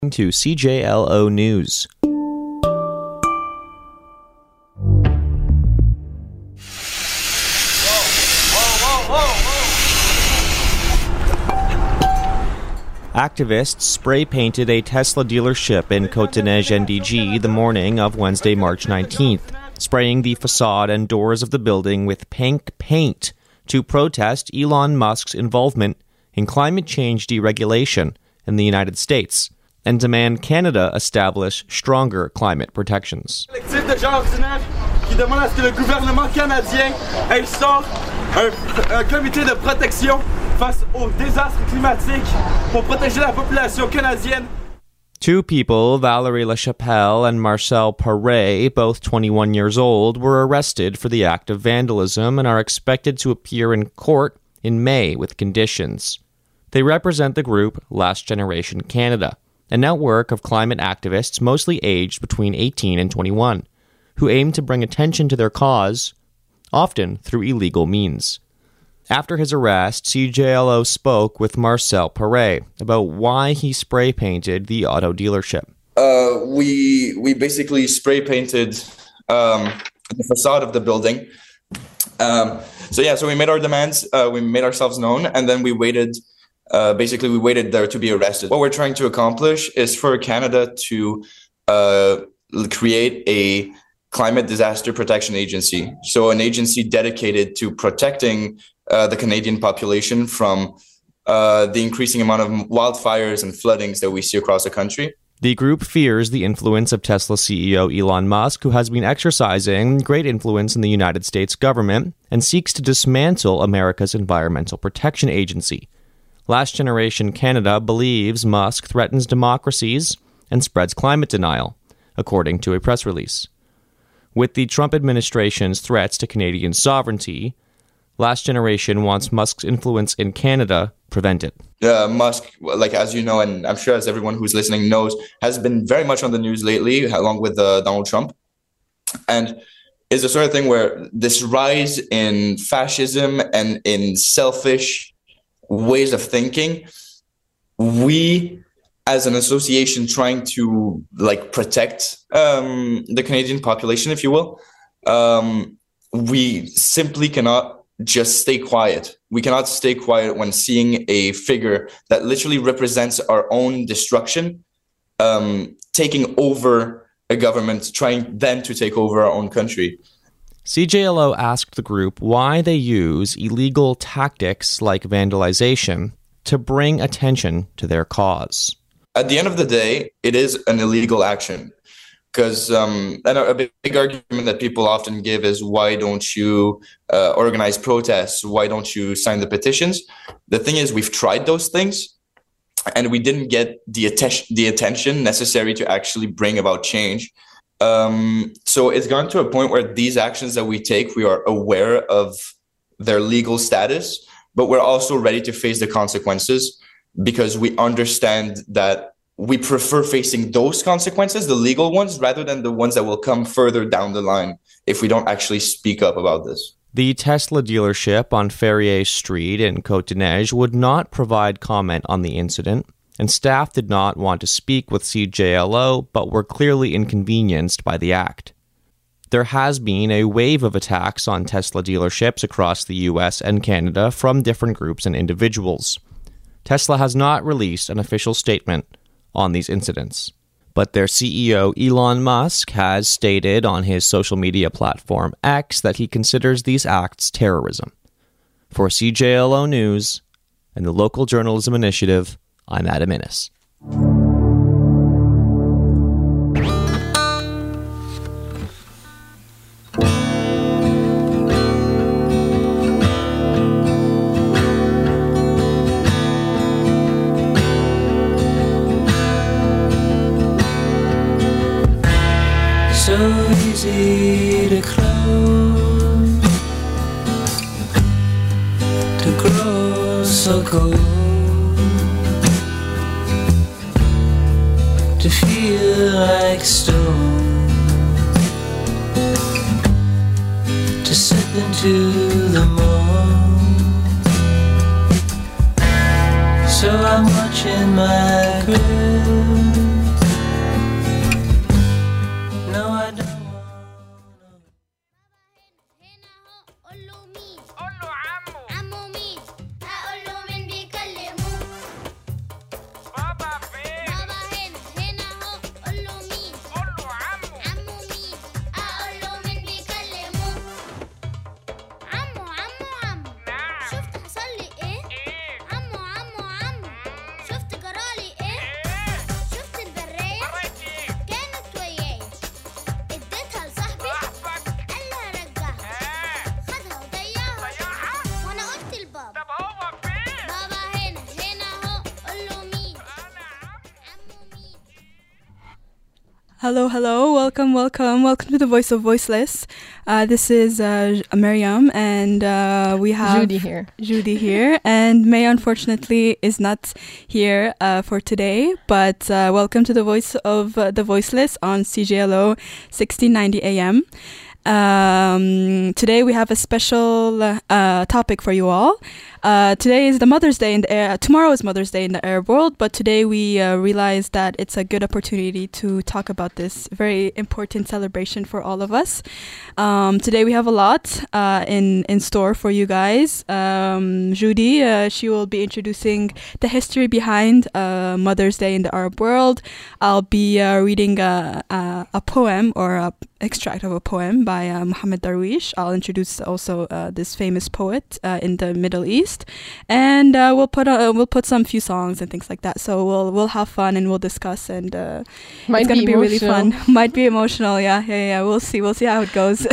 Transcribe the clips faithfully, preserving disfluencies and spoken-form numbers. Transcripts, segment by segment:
To C J L O News. Activists spray-painted a Tesla dealership in Côte-des-Neiges, N D G, the morning of Wednesday, March nineteenth, spraying the facade and doors of the building with pink paint to protest Elon Musk's involvement in climate change deregulation in the United States and demand Canada establish stronger climate protections. Collectif de gens ordinaires qui demande à ce que le gouvernement canadien instaure un, un comité de protection face au désastre climatique pour protéger la population canadienne. Two people, Valerie Lachapelle and Marcel Paré, both twenty-one years old, were arrested for the act of vandalism and are expected to appear in court in May with conditions. They represent the group Last Generation Canada, a network of climate activists mostly aged between eighteen and twenty-one, who aim to bring attention to their cause, often through illegal means. After his arrest, C J L O spoke with Marcel Paré about why he spray-painted the auto dealership. Uh, we we basically spray-painted um, the facade of the building. Um, so yeah, so we made our demands, uh, we made ourselves known, and then we waited Uh, basically, we waited there to be arrested. What we're trying to accomplish is for Canada to uh, create a climate disaster protection agency. So an agency dedicated to protecting uh, the Canadian population from uh, the increasing amount of wildfires and floodings that we see across the country. The group fears the influence of Tesla C E O Elon Musk, who has been exercising great influence in the United States government and seeks to dismantle America's Environmental Protection Agency. Last Generation Canada believes Musk threatens democracies and spreads climate denial, according to a press release. With the Trump administration's threats to Canadian sovereignty, Last Generation wants Musk's influence in Canada prevented. Uh, Musk, like as you know, and I'm sure as everyone who's listening knows, has been very much on the news lately, along with uh, Donald Trump. And is the sort of thing where this rise in fascism and in selfish ways of thinking, we as an association trying to like protect um, the Canadian population, if you will, um, we simply cannot just stay quiet. We cannot stay quiet when seeing a figure that literally represents our own destruction, um, taking over a government, trying then to take over our own country. C J L O asked the group why they use illegal tactics like vandalization to bring attention to their cause. At the end of the day, it is an illegal action. Because um, and a big, big argument that people often give is, why don't you uh, organize protests? Why don't you sign the petitions? The thing is, we've tried those things, and we didn't get the, atten- the attention necessary to actually bring about change. Um, so it's gone to a point where these actions that we take, we are aware of their legal status, but we're also ready to face the consequences because we understand that we prefer facing those consequences, the legal ones, rather than the ones that will come further down the line if we don't actually speak up about this. The Tesla dealership on Ferrier Street in Côte-des-Neiges would not provide comment on the incident, and staff did not want to speak with C J L O, but were clearly inconvenienced by the act. There has been a wave of attacks on Tesla dealerships across the U S and Canada from different groups and individuals. Tesla has not released an official statement on these incidents, but their C E O Elon Musk has stated on his social media platform X that he considers these acts terrorism. For C J L O News and the Local Journalism Initiative, I'm Adam Innes. So easy to close, to grow so cold, to feel like stone, to slip into the mold. So I'm watching my grave Hello, hello. Welcome, welcome. Welcome to the Voice of Voiceless. Uh, this is uh, Miriam, and uh, we have Judy here. Judy here. And May, unfortunately, is not here uh, for today. But uh, welcome to the Voice of uh, the Voiceless on C J L O sixteen ninety A M. Um, today we have a special uh, topic for you all. Uh, today is the Mother's Day in the air. Tomorrow is Mother's Day in the Arab world, but today we uh, realized that it's a good opportunity to talk about this very important celebration for all of us. Um, today we have a lot uh, in in store for you guys. Um, Judy, uh, she will be introducing the history behind uh, Mother's Day in the Arab world. I'll be uh, reading a, a a poem or a extract of a poem by uh, Mohammed Darwish. I'll introduce also uh, this famous poet uh, in the Middle East, and uh, we'll put uh, we'll put some few songs and things like that. So we'll we'll have fun and we'll discuss, and uh, Might it's gonna be be, really emotional. fun. Might be emotional, yeah, yeah, yeah. We'll see, we'll see how it goes.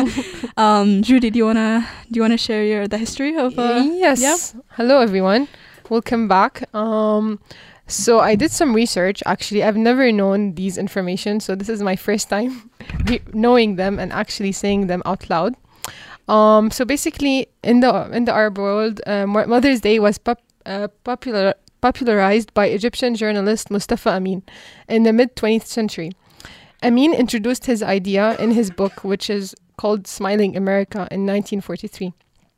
um, Judy, do you wanna do you wanna share your the history of? Uh, yes. yeah? Hello, everyone. Welcome back. Um, so I did some research. Actually, I've never known these information, so this is my first time re- knowing them and actually saying them out loud. Um, so basically, in the in the Arab world, uh, Mo- Mother's Day was pop- uh, popular popularized by Egyptian journalist Mustafa Amin in the mid twentieth century. Amin introduced his idea in his book, which is called Smiling America, in nineteen forty-three.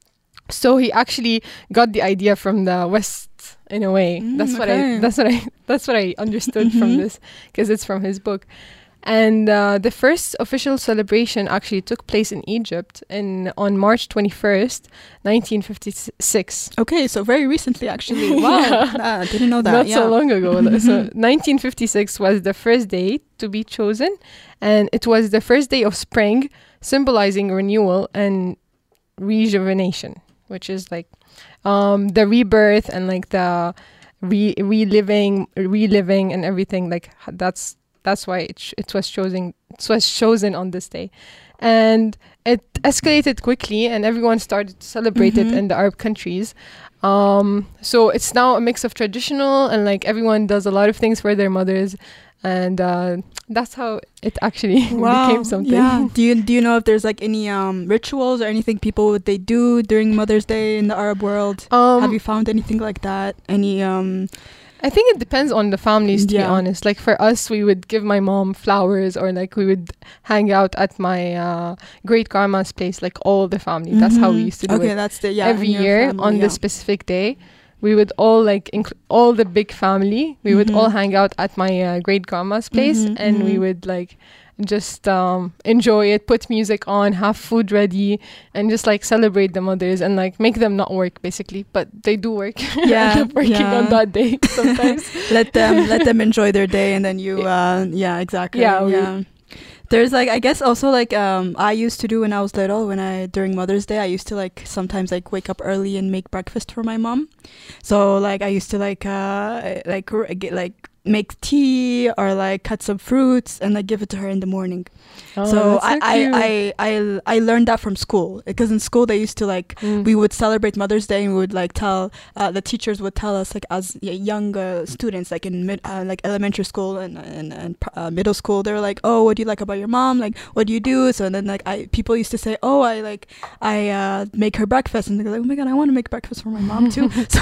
So he actually got the idea from the West in a way. Mm, that's what okay. I that's what I that's what I understood from Mhm. this, because it's from his book. And uh, the first official celebration actually took place in Egypt in on March twenty-first, nineteen fifty-six. Okay, so very recently, actually. Wow, Yeah. uh, didn't know that. Not yeah. so long ago. So nineteen fifty-six was the first day to be chosen, and it was the first day of spring, symbolizing renewal and rejuvenation, which is like um, the rebirth and like the re- reliving, reliving and everything. Like h- that's that's why it sh- it was chosen. It was chosen on this day, and it escalated quickly, and everyone started to celebrate Mhm. it in the Arab countries. Um, so it's now a mix of traditional and like everyone does a lot of things for their mothers, and uh, that's how it actually became something. Yeah. Do you do you know if there's like any um rituals or anything people would they do during Mother's Day in the Arab world? Um, Have you found anything like that? Any um I think it depends on the families, to be Yeah. honest. Like for us, we would give my mom flowers, or like we would hang out at my uh, great grandma's place, like all the family. That's how we mhm. used to do okay, it. that's the yeah. Every in your year family, on yeah. this specific day, we would all like inc- all the big family. We would all Mhm. hang out at my uh, great grandma's place, Mhm, and we mhm. would like just um, enjoy it, put music on, have food ready, and just like celebrate the mothers and like make them not work basically, but they do work. Yeah, End up working yeah. on that day sometimes. let them let them enjoy their day, and then you uh yeah exactly Yeah, we- yeah. There's like I guess also like um I used to do when I was little, when I during Mother's Day I used to like sometimes like wake up early and make breakfast for my mom. So like I used to like uh like r- get like make tea or like cut some fruits and like give it to her in the morning. Oh, so that's I, so cute. I, I I I learned that from school, because in school they used to like Mm. we would celebrate Mother's Day, and we would like tell uh, the teachers would tell us like as y- young uh, students, like in mid uh, like elementary school and and, and pr- uh, middle school, they were like, oh, what do you like about your mom, like what do you do? So then like I people used to say, oh, I like I uh, make her breakfast, and they're like, oh my god, I want to make breakfast for my mom too. so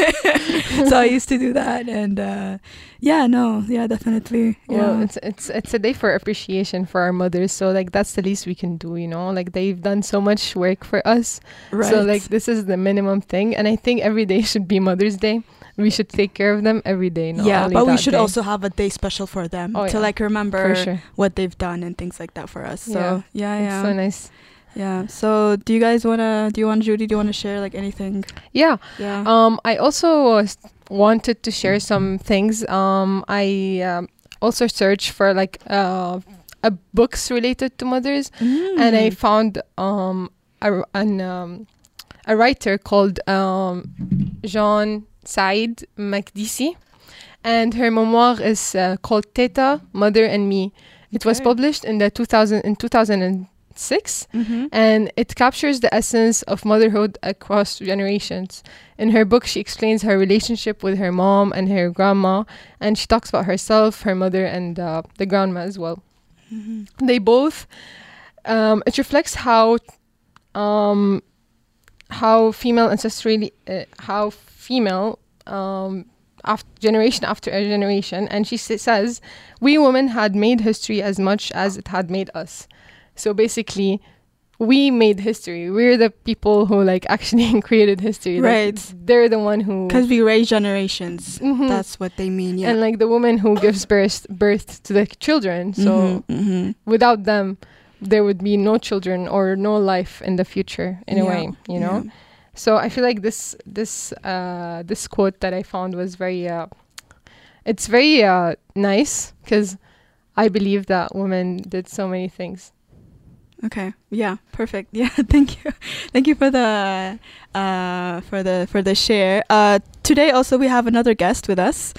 so I used to do that, and uh, yeah no yeah definitely yeah. Well, it's it's it's a day for appreciation for our mothers. So like that's the least we can do, you know. Like they've done so much work for us. right. So like this is the minimum thing, and I think every day should be Mother's Day. We should take care of them every day. Not yeah, only but we that should day. also have a day special for them Oh, to yeah. like remember for sure. what they've done and things like that for us. So yeah, It's yeah, so nice. yeah. So do you guys wanna? Do you want Judy? Do you want to share like anything? Yeah. Yeah. Um, I also uh, s- wanted to share some things. Um, I um, also searched for like uh, uh books related to mothers, and I Mm. found um a r- an um a writer called um Jean Said Makdisi, and her memoir is uh, called Teta, Mother and Me. It was Okay. published in the two thousand in two thousand six, Mm-hmm. and it captures the essence of motherhood across generations. In her book, she explains her relationship with her mom and her grandma, and she talks about herself, her mother, and uh, the grandma as well. Mm-hmm. They both, um, it reflects how, um, how female ancestrally, uh, how female, um, after generation after generation, and she s- says, we women had made history as much as it had made us. So basically, we made history. We're the people who like actually created history. Like, Right. they're the one who. Because we raise generations. Mhm. That's what they mean. Yeah. And like the woman who gives birth birth to the children. So Mhm, mhm. without them, there would be no children or no life in the future. In a Yeah, way, you know. yeah. So I feel like this this uh this quote that I found was very uh, it's very uh nice because I believe that women did so many things. Okay. Yeah. Perfect. Yeah. Thank you. Thank you for the uh for the for the share. Uh, today also we have another guest with us,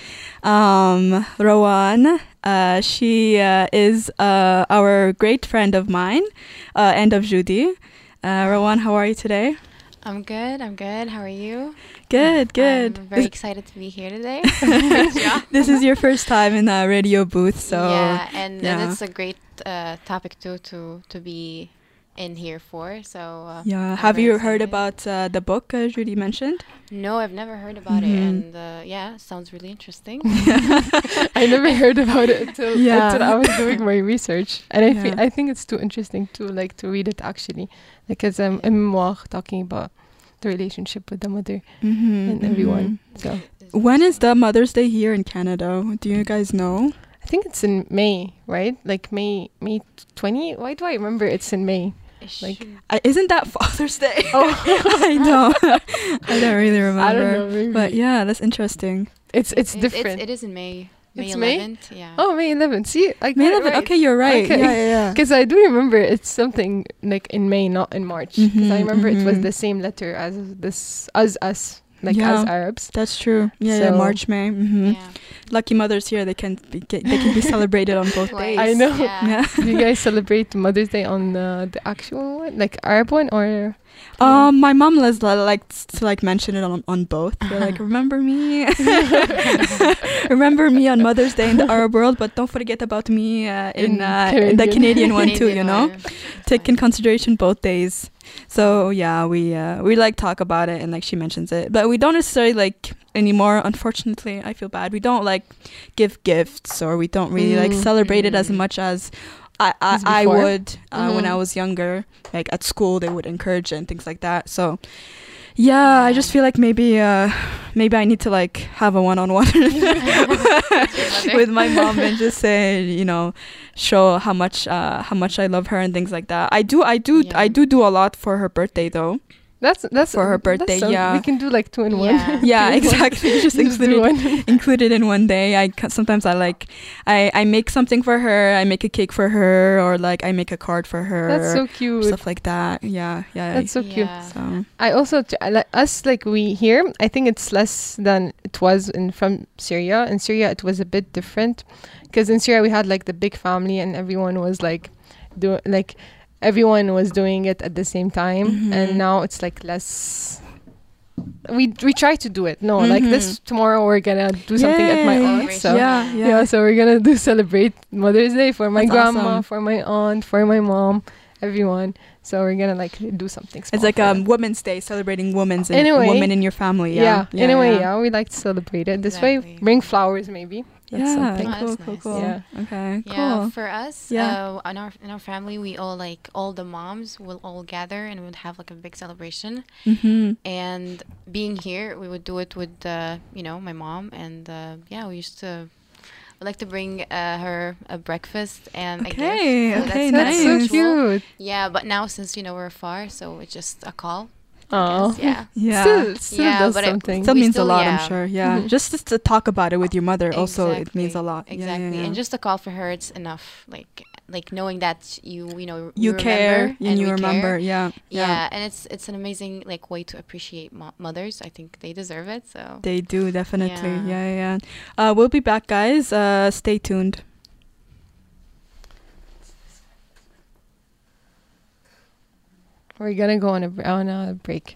um, Rowan. Uh, she uh, is uh our great friend of mine, uh, and of Judy. Uh, Rowan, how are you today? I'm good. I'm good. How are you? Good. Good. I'm very This- excited to be here today. This is your first time in a radio booth, so yeah, and, yeah. and it's a great uh, topic too to to be in here for. So uh, yeah. I'm Have very you heard excited. about uh, the book uh, Judy mentioned? No, I've never heard about it, Mhm. and uh, yeah, sounds really interesting. I never heard about it until, Yeah. until I was doing my research, and I Yeah. thi- I think it's too interesting to like to read it actually, because um, a memoir talking about the relationship with the mother Mm-hmm, and everyone. So When is the Mother's Day here in Canada? Do you guys know? I think it's in May, right? Like May May twentieth. Why do I remember it's in May? It Like- should- Uh, isn't that Father's Day? Oh, I don't. I don't really remember. I don't know. Maybe. But yeah, that's interesting. it's it's it- different. It is in May. May It's May? eleventh. Yeah. Oh, May eleventh. See, like May eleventh. Okay, you're right. Okay. Yeah, yeah, yeah. Because I do remember it's something like in May, not in March. Because I Mhm, remember it was mhm. the same letter as this, as us, like Yeah. as Arabs. That's true. Yeah, yeah. So- March, May. hmm Yeah. Lucky mothers here. They can be get, they can be celebrated on both Twice, days. I know. Yeah. Yeah. Do you guys celebrate Mother's Day on uh, the actual one, like Arab one, or Um, my mom les- li- likes to like mention it on on both. They're like, remember me, remember me on Mother's Day in the Arab world, but don't forget about me uh, in, In uh, in the Canadian. Canadian one too. You Canadian know, one. take in consideration both days. So yeah, we uh, we like talk about it and like she mentions it, but we don't necessarily like anymore. Unfortunately, I feel bad. We don't like give gifts or we don't really like Mm. celebrate it as Mm. much as I I, As I before? would uh, when I Mhm. was younger. Like at school, they would encourage it and things like that. So yeah, I just feel like maybe uh maybe I need to like have a one-on-one with my mom and just say, you know, show how much uh how much I love her and things like that. I do I do Yeah. I do do a lot for her birthday though. that's that's For her that's birthday, some- yeah. we can do like two in one. Yeah. Yeah, Two in one. exactly. Just Just include do it one. included in one day. I ca- sometimes I like I I make something for her. I make a cake for her, or like I make a card for her. That's so or cute. stuff like that. Yeah, yeah. That's so cute. Yeah. so I also t- I like us like we here. I think it's less than it was in from Syria. In Syria, it was a bit different because in Syria we had like the big family and everyone was like do like everyone was doing it at the same time, Mhm. and now it's like less. We we try to do it. No, like this tomorrow we're gonna do something at my Yay. aunt's. So yeah, yeah. yeah. so we're gonna do celebrate Mother's Day for my That's grandma, awesome. for my aunt, for my mom, everyone. So we're gonna like do something. Small It's like for um them. Women's Day, celebrating women's and Anyway, women in your family. Yeah, Yeah, in a way, yeah. we like to celebrate it this way. Exactly. Bring flowers, maybe. That's Yeah, something. Oh, cool, that's cool, nice. cool. Yeah. Okay, Yeah, cool. for us, Yeah. uh, in our in our family, we all like all the moms will all gather and we would have like a big celebration. Mm-hmm. And being here, we would do it with uh, you know my mom, and uh, yeah, we used to. We like to bring uh, her a breakfast and Okay, a gift. So okay, that's, That's kinda nice. so usual. cute. Yeah, but now since you know we're far, so it's just a call. I Oh, guess, yeah. Yeah. Still, still Yeah, does but it- something. Still We means still- a lot, yeah. I'm sure. Yeah, Mhm. just, just to talk about it with your mother, also it means a Exactly, lot. Yeah, yeah, Exactly, yeah. and just a call for her, it's enough. Like, like knowing that you, you know, you care remember and you we remember. care. Yeah, Yeah. and it's it's an amazing like way to appreciate mo- mothers. I think they deserve it. So They do definitely. Yeah. Yeah, yeah. yeah. Uh, we'll be back, guys. Uh, stay tuned. We're gonna go on a, on a break.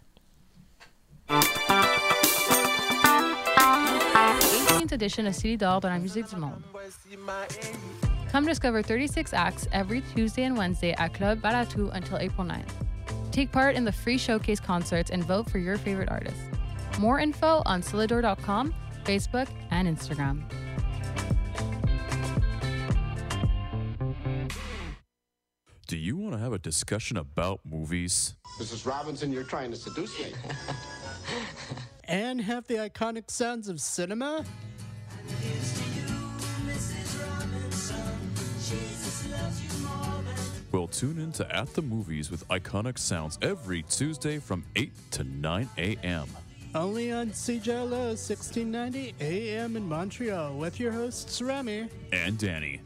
eighteenth edition of City d'Or dans la musique du monde. Come discover thirty-six acts every Tuesday and Wednesday at Club Balatou until April ninth. Take part in the free showcase concerts and vote for your favorite artists. More info on Citydor dot com, Facebook, and Instagram. Do you want to have a discussion about movies? Missus Robinson, you're trying to seduce me. And have the iconic sounds of cinema? Well, tune in to At the Movies with iconic sounds every Tuesday from eight to nine a.m. Only on C J L O sixteen ninety A M in Montreal with your hosts Remy and Danny.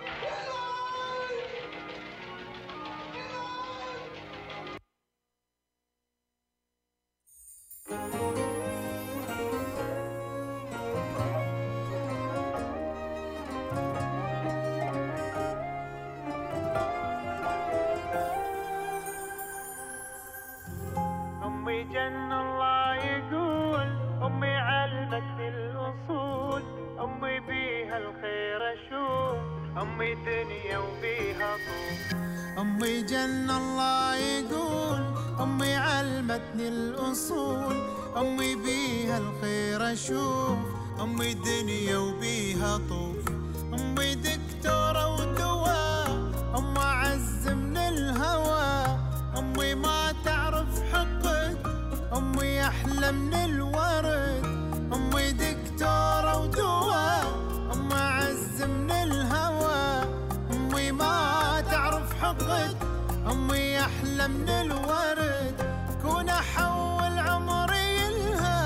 أمي جنة الله يقول أمي علمتني الأصول أمي بيها الخير أشوف أمي دنيا وبيها طوف أمي دكتورة ودواء أمي عز من الهوى أمي ما تعرف حقد أمي أحلى من الورد أمي دكتورة ودواء أمي عز من الهوى أمي ما تعرف حقد أمي أحلى من الورد كون أحول عمري لها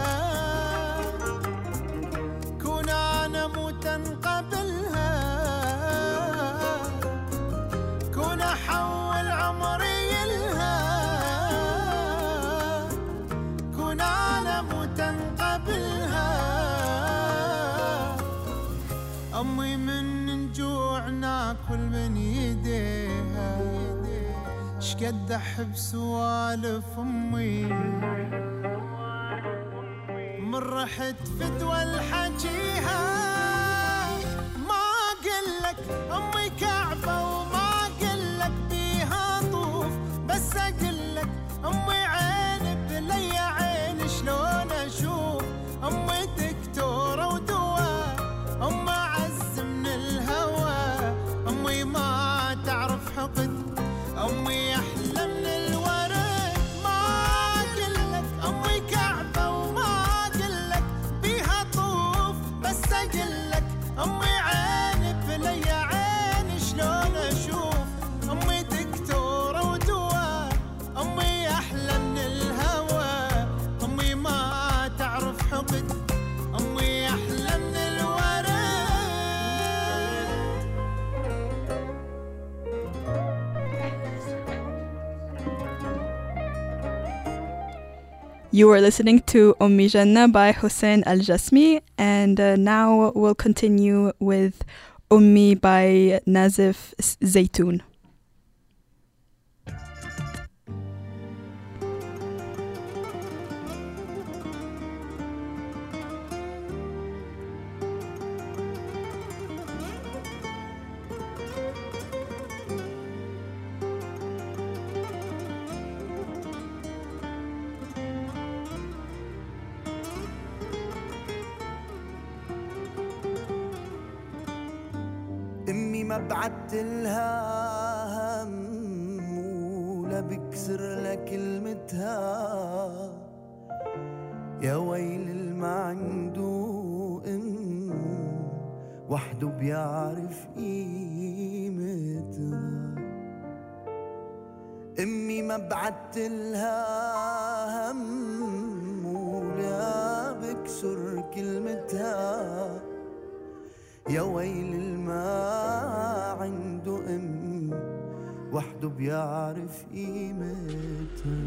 كون أنا موتا قبلها كون أحول عمري لها كون أنا موتا قبلها أمي من جوع ناكل من يديها شقد أحب سوالف أمي من رحت فدوى الحجيها ما قلك أمي كعبة وما قلك بيها طوف بس أقلك أمي عين بلي عين شلون أشوف أمي دكتورة ودواء أمي عز من الهوى أمي ما تعرف حقد أمي أحلى من الورد ما أقلك أمي كعبة وما أقلك بيها طوف بس أقلك أمي عين بلي عين شلون أشوف أمي دكتورة ودواء أمي أحلى من الهوى أمي ما تعرف حقد أمي أحلى من الورد. You are listening to Ummi Jannah by Hossein Al Jasmi, and uh, now we'll continue with Ummi by Nazif Zaytoun. أمي ما بعتلها هم ولا بكسر لك كلمتها يا ويل الما عنده أم وحده بيعرف قيمتها أمي ما بعتلها هم ولا بكسر كلمتها يا ويل الما عنده أم وحده بيعرف قيمتها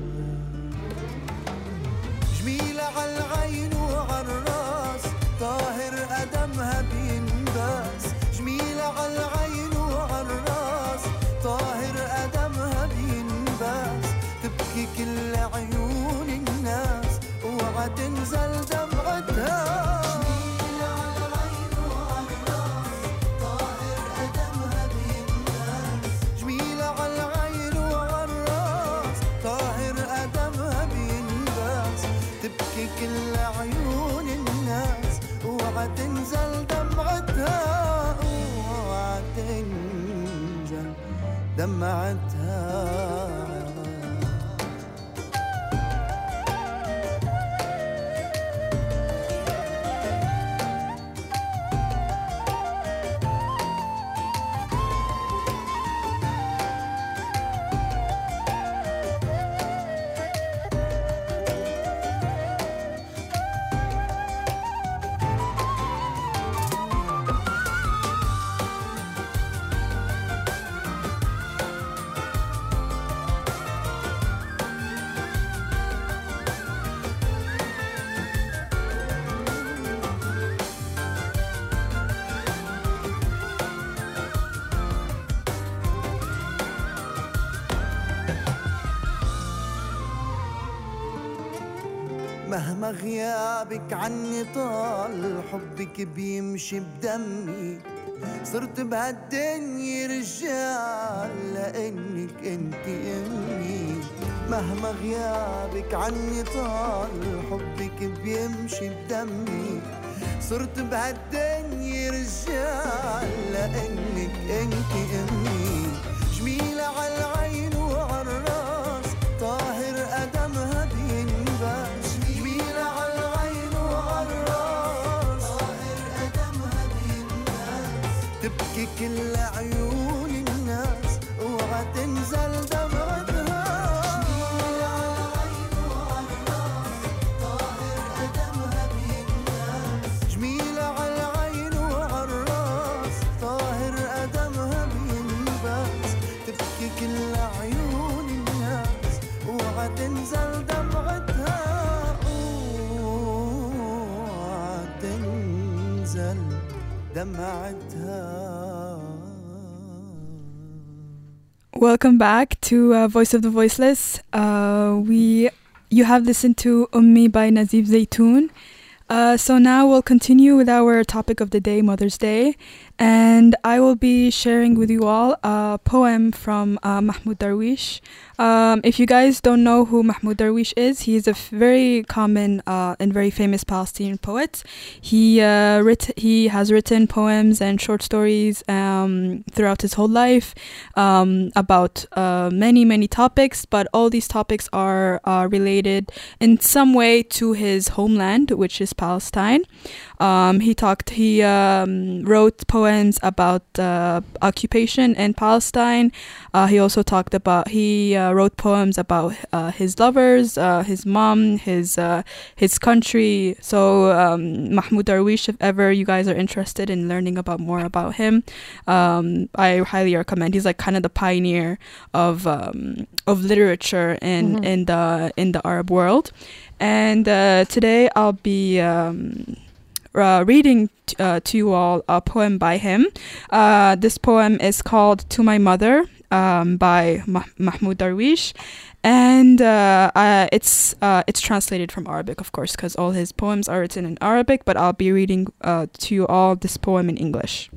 جميلة عالعين وعالراس طاهر قدمها بينباس جميلة عالعين وعالراس طاهر قدمها بينباس دمعتها مهما غيابك عني طال حبك بيمشي بدمي صرت بهالدنيا رجال لانك انت امي مهما غيابك عني طال حبك بيمشي بدمي صرت بهالدنيا رجال لانك انت امي جميلة عالعين وعالراس طاهر قدمها بينباس تبكي كل عيون الناس اوعى تنزل دمعتها جميلة عالعين وعالراس طاهر قدمها بينباس جميلة عالعين وعالراس طاهر قدمها بينباس تبكي كل عيون الناس اوعى تنزل دمعتها اوعى تنزل Welcome back to uh, Voice of the Voiceless. Uh, we, you have listened to Ummi by Nazif Zaytoun. Uh, so now we'll continue with our topic of the day, Mother's Day. And I will be sharing with you all a poem from uh, Mahmoud Darwish. Um, if you guys don't know who Mahmoud Darwish is, he is a f- very common uh, and very famous Palestinian poet. He uh, writ- he has written poems and short stories um, throughout his whole life um, about uh, many, many topics, but all these topics are uh, related in some way to his homeland, which is Palestine. Um, he talked, he um, wrote poems about uh, occupation in Palestine. Uh, he also talked about, he uh, wrote poems about uh, his lovers, uh, his mom, his uh, his country. So um, Mahmoud Darwish, if ever you guys are interested in learning about more about him, um, I highly recommend. He's like kind of the pioneer of um, of literature in mm-hmm. in the in the Arab world. And uh, today I'll be um, uh, reading t- uh, to you all a poem by him. Uh, this poem is called "To My Mother" um, by Mah- Mahmoud Darwish, and uh, uh, it's uh, it's translated from Arabic, of course, because all his poems are written in Arabic. But I'll be reading uh, to you all this poem in English.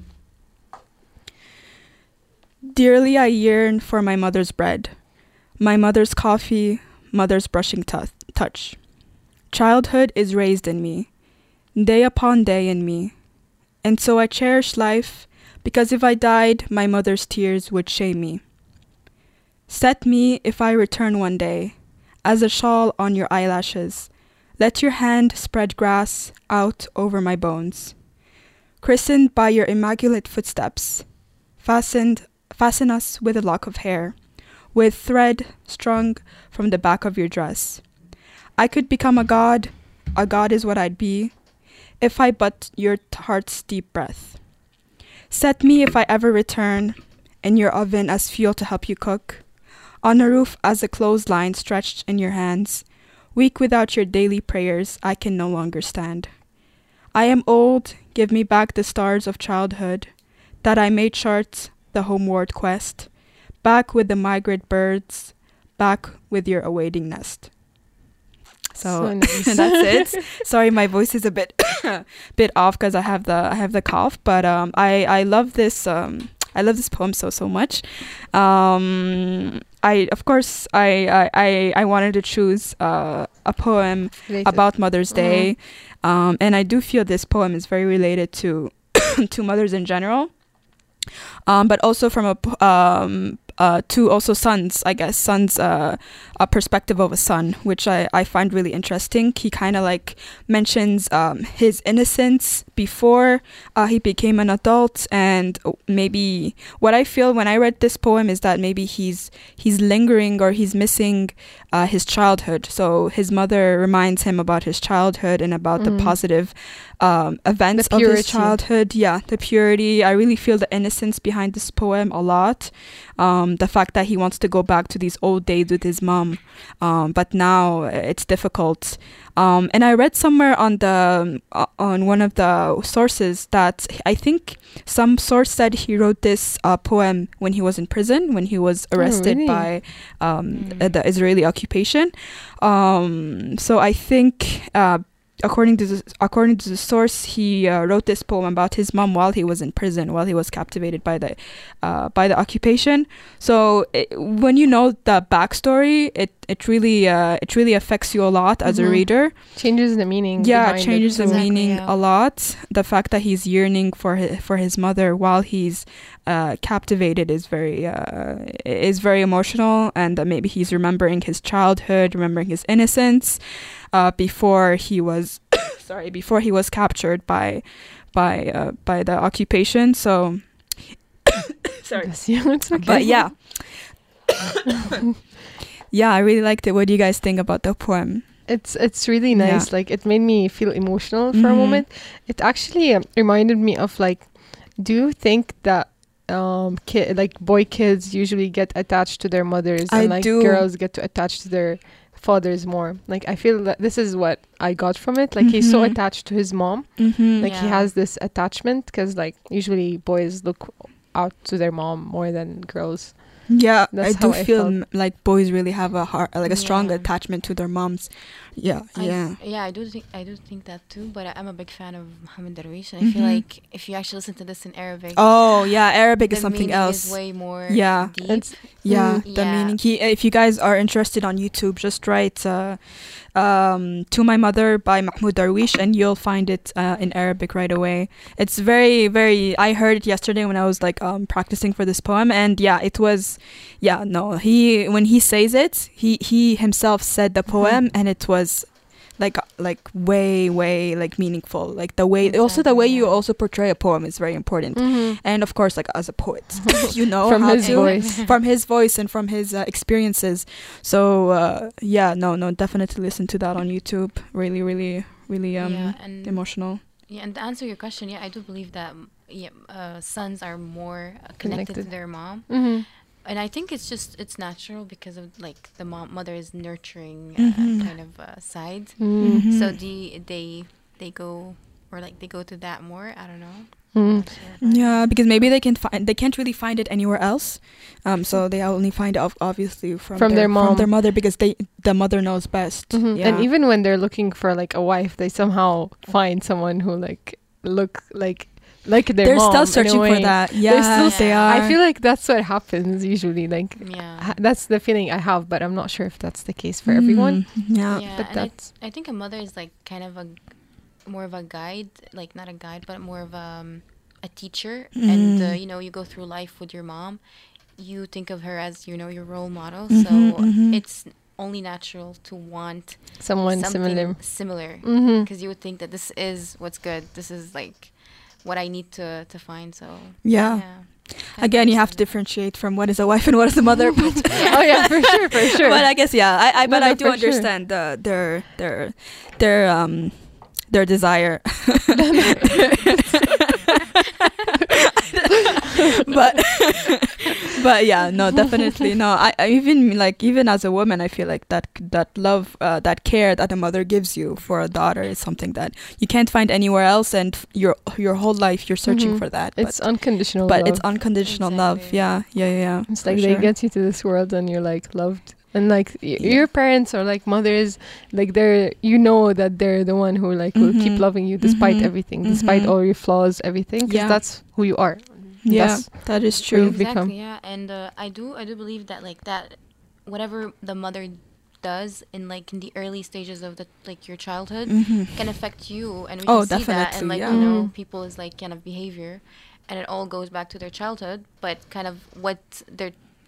Dearly I yearn for my mother's bread, my mother's coffee, mother's brushing t- touch. Childhood is raised in me, day upon day in me, and so I cherish life, because if I died, my mother's tears would shame me. Set me, if I return one day, as a shawl on your eyelashes. Let your hand spread grass out over my bones. Christened by your immaculate footsteps, fastened, fasten us with a lock of hair, with thread strung from the back of your dress. I could become a god, a god is what I'd be, if I but your heart's deep breath. Set me, if I ever return, in your oven as fuel to help you cook, on a roof as a clothesline stretched in your hands. Weak without your daily prayers, I can no longer stand. I am old, give me back the stars of childhood, that I may chart the homeward quest, back with the migrant birds, back with your awaiting nest. So, So nice. that's it. Sorry, my voice is a bit bit off because I have the I have the cough. But um, I I love this um I love this poem so so much. Um, I of course I I I, I wanted to choose uh, a poem Related. about Mother's Day, um, and I do feel this poem is very related to to mothers in general. Um, but also from a p- um, uh, to also sons, I guess, sons, uh, a perspective of a son, which I, I find really interesting. He kind of like mentions um, his innocence before uh, he became an adult, and maybe what I feel when I read this poem is that maybe he's he's lingering or he's missing uh, his childhood. So his mother reminds him about his childhood and about Mm. the positive um, events The of his purity. childhood. Yeah, the purity. I really feel the innocence behind this poem a lot. Um, the fact that he wants to go back to these old days with his mom, um, but now it's difficult. Um, and I read somewhere on the uh, on one of the sources that I think some source said he wrote this uh, poem when he was in prison, when he was arrested really? by um, uh, the Israeli occupation. Um, so I think. Uh, According to the, according to the source, he uh, wrote this poem about his mom while he was in prison, while he was captivated by the uh, by the occupation. So it, when you know the backstory, it it really uh, it really affects you a lot as a Mhm. reader. Changes the meaning. Yeah, behind it changes it the too. meaning a lot. The fact that he's yearning for his, for his mother while he's uh, captivated is very uh, is very emotional, and uh, maybe he's remembering his childhood, remembering his innocence. Uh, before he was, sorry, before he was captured by, by, uh, by the occupation. So, sorry, it's okay. but yeah, yeah, I really liked it. What do you guys think about the poem? It's it's really nice. Yeah. Like it made me feel emotional for a Mhm. moment. It actually um, reminded me of like, do you think that um ki- like boy kids usually get attached to their mothers I and like do. girls get to attach to their fathers more? Like I feel that this is what I got from it. Like he's so Mhm. attached to his mom. Mhm. Like he Yeah. has this attachment because like usually boys look out to their mom more than girls. Yeah, That's I do how I feel felt. m- like boys really have a heart, like a strong Yeah. attachment to their moms. Yeah, I, yeah. yeah, I do think I do think that too. But I, I'm a big fan of Mohammed Darwish, and I feel Mhm. like if you actually listen to this in Arabic, Oh yeah, Arabic the is something meaning else. Is way more Yeah. deep. It's Yeah, Mm. the Yeah. meaning. He, if you guys are interested on YouTube, just write uh, um, "To My Mother" by Mahmoud Darwish, and you'll find it uh, in Arabic right away. It's very, very. I heard it yesterday when I was like um, practicing for this poem, and yeah, it was. Yeah, no, he when he says it, he he himself said the poem, and it was. Like like way way like meaningful, like the way also the way you also portray a poem is very important. Mhm. And of course, like as a poet, you know From how his to- voice. from his voice and from his uh, experiences. So uh, yeah, no, no, definitely listen to that on YouTube. Really, really, really um Yeah, and- emotional. Yeah, and to answer your question, yeah, I do believe that mm, yeah, uh, sons are more uh, connected, Connected. to their mom, Mhm. and I think it's just it's natural because of like the mom mother is nurturing Mhm. uh, kind of uh, side, Mhm. so the they they go or like they go to that more. I don't know. Mm. Yeah, because maybe they can find they can't really find it anywhere else. Um, so they only find it ob- obviously from, From their from mom. their mother, because they the mother knows best. Mhm. Yeah. And even when they're looking for like a wife, they somehow find someone who like look like like their They're mom. still in a searching for way. that. They're Yeah, still- they I are. feel like that's what happens usually. Like Yeah. ha- that's the feeling I have, but I'm not sure if that's the case for everyone. Mm, yeah. Yeah, but and that's I, I think a mother is like kind of a more of a guide, like not a guide, but more of um, a teacher. And uh, Mm. you know, you go through life with your mom. You think of her as you know your role model, Mhm, so mhm. it's only natural to want someone something similar. similar, Mhm. because you would think that this is what's good. This is like what I need to to find. So Yeah. Again, you have to differentiate from what is a wife and what is a mother. But Oh yeah, for sure, for sure. But I guess yeah, I, I No, but no, I do for sure. understand the their their their um their desire. but but yeah, no, definitely no. I, I even like even as a woman, I feel like that that love, uh, that care that a mother gives you for a daughter is something that you can't find anywhere else, and f- your your whole life you're searching Mhm. for that. It's but, unconditional but love. it's unconditional love. Yeah, yeah, yeah. yeah, It's for like they sure. get you to this world and you're like loved. And like y- your parents or like mothers, like they're you know that they're the one who like will keep Mhm. loving you despite Mhm. everything, despite Mhm. all your flaws, everything. Because Yeah. that's who you are. Yeah, That's that is who true. you've become. Exactly, yeah, and uh, I do I do believe that like that whatever the mother does in like in the early stages of the like your childhood Mhm. can affect you, and we Oh, can see that, definitely, and like yeah. you know Mhm. people is like kind of behavior, and it all goes back to their childhood, but kind of what they're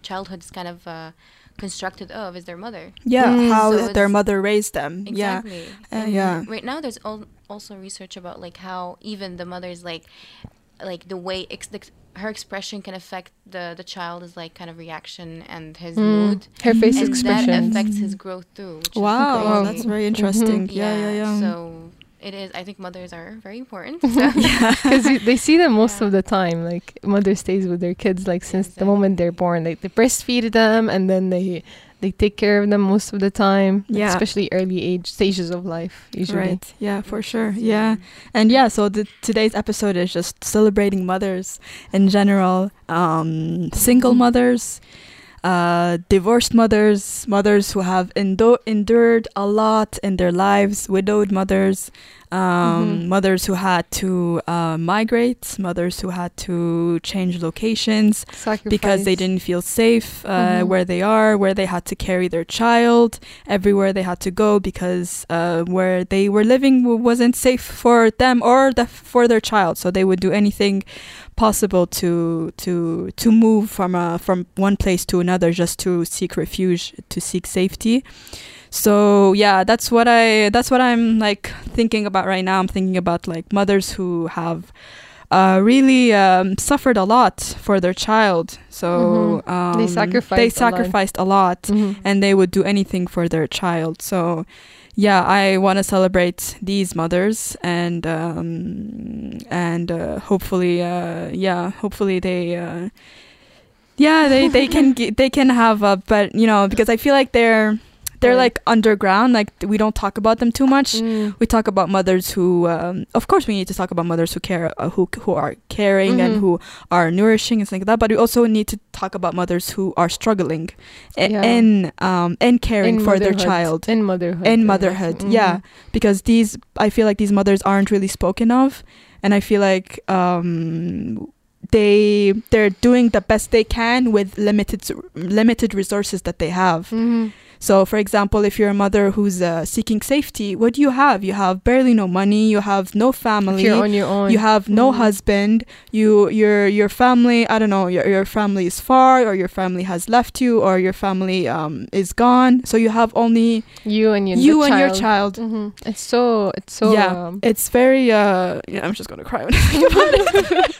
childhood is kind of uh, constructed of is their mother. Yeah, Mm. how So th- their it's- mother raised them. Exactly. Yeah, uh, And yeah. right now, there's al- also research about like how even the mother's like, like the way ex- the, her expression can affect the the child's like kind of reaction and his Mm. mood. Her face and expression. that affects his growth too. Which Wow, is wow, crazy. that's very interesting. Mhm. Yeah, yeah, yeah. So it is. I think mothers are very important. So. Because they see them most of the time. Like mother stays with their kids like since the moment they're born. Like they breastfeed them and then they they take care of them most of the time. Yeah. Especially early age stages of life usually. Right. Yeah, for sure. Yeah. And yeah, so the, today's episode is just celebrating mothers in general, um, single mothers, uh, divorced mothers, mothers who have endo- endured a lot in their lives, widowed mothers, um, Mhm. mothers who had to uh, migrate, mothers who had to change locations because they Sacrifice. didn't feel safe uh, Mhm. where they are, where they had to carry their child everywhere they had to go because uh, where they were living w- wasn't safe for them or the, for their child. So they would do anything possible to to to move from a, from one place to another just to seek refuge, to seek safety. So yeah, that's what I that's what I'm like thinking about right now. I'm thinking about like mothers who have uh, really um, suffered a lot for their child. So Mhm. um, They sacrificed they a lot. sacrificed a lot, Mhm. and they would do anything for their child. So yeah, I want to celebrate these mothers, and um, and uh, hopefully, uh, yeah, hopefully they. Uh, yeah, they, they can ge- they can have a, but you know, because I feel like they're they're like underground, like we don't talk about them too much. Mm. We talk about mothers who, um, of course, we need to talk about mothers who care, uh, who who are caring and Mhm. who are nourishing and things like that. But we also need to talk about mothers who are struggling i- Yeah. in um in caring In for their motherhood. child, In motherhood. in yeah. motherhood. Mhm. Yeah, because these, I feel like these mothers aren't really spoken of, and I feel like um they they're doing the best they can with limited limited resources that they have. Mhm. So, for example, if you're a mother who's uh, seeking safety, what do you have? You have barely no money. You have no family. If you're on your own. You have no Mhm. husband. You, your, your family. I don't know. Your, your family is far, or your family has left you, or your family um is gone. So you have only You and your you the and your child. child. Mhm. It's so it's so yeah, um, it's very. Uh, yeah, I'm just gonna cry when I think about it.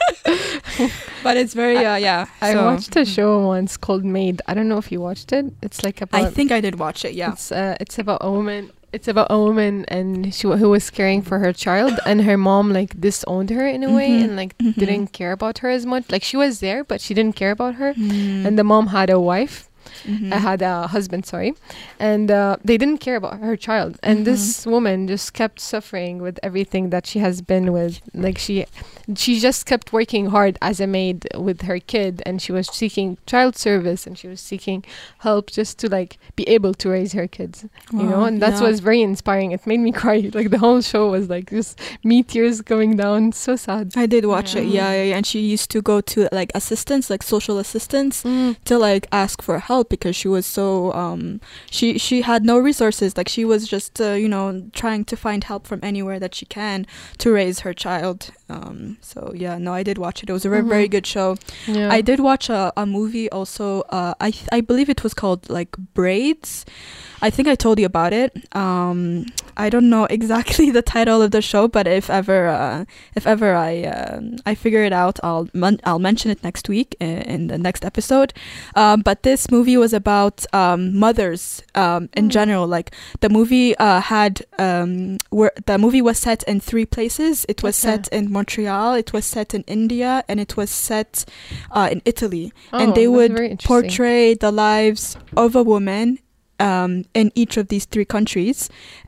But it's very. Uh, yeah. I so- watched a show once called Maid. I don't know if you watched it. It's like about. I think I did watch it. Yeah. It's uh, it's about a woman. It's about a woman and she wa- who was caring for her child, and her mom like disowned her in a way Mhm. and like Mhm. didn't care about her as much. Like she was there, but she didn't care about her. Mm. And the mom had a wife. Mhm. I had a husband, sorry, and uh, they didn't care about her child. And Mhm. this woman just kept suffering with everything that she has been with. Like she, she just kept working hard as a maid with her kid, and she was seeking child service, and she was seeking help just to like be able to raise her kids. You know, Wow, and that's yeah. was very inspiring. It made me cry. Like the whole show was like just me tears going down. So sad. I did watch it, yeah, yeah, yeah. And she used to go to like assistance, like social assistance, Mm. to like ask for help because she was so um she she had no resources. Like she was just uh, you know trying to find help from anywhere that she can to raise her child. Um, so yeah, no, I did watch it. It was a very Mhm. very good show. Yeah. I did watch a, a movie also. Uh, I th- I believe it was called like Braids. I think I told you about it. Um, I don't know exactly the title of the show, but if ever, uh, if ever I uh, I figure it out, I'll mon- I'll mention it next week in, in the next episode. Um, but this movie was about um, mothers um, in Mm. general. Like the movie uh, had um, where the movie was set in three places. It was Okay. set in Montreal. It was set in India, and it was set uh, in Italy. Oh, and they that's would very interesting. portray the lives of a woman um, in each of these three countries.